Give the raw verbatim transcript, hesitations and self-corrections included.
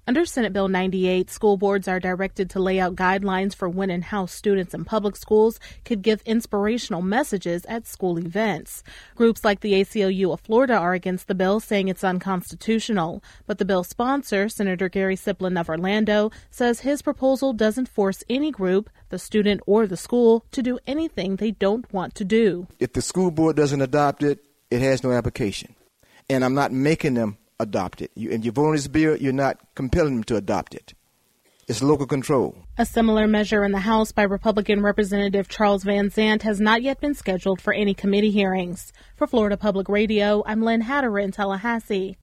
Under Senate Bill ninety-eight, school boards are directed to lay out guidelines for when and how students in public schools could give inspirational messages at school events. Groups like the A C L U of Florida are against the bill, saying it's unconstitutional. But the bill's sponsor, Senator Gary Siplin of Orlando, says his proposal doesn't force any group, the student or the school, to do anything they don't want to do. If the school board doesn't adopt it, it has no application. And I'm not making them adopt it. You, and you vote on this bill, you're not compelling them to adopt it. It's local control. A similar measure in the House by Republican Representative Charles Van Zandt has not yet been scheduled for any committee hearings. For Florida Public Radio, I'm Lynn Hatter in Tallahassee.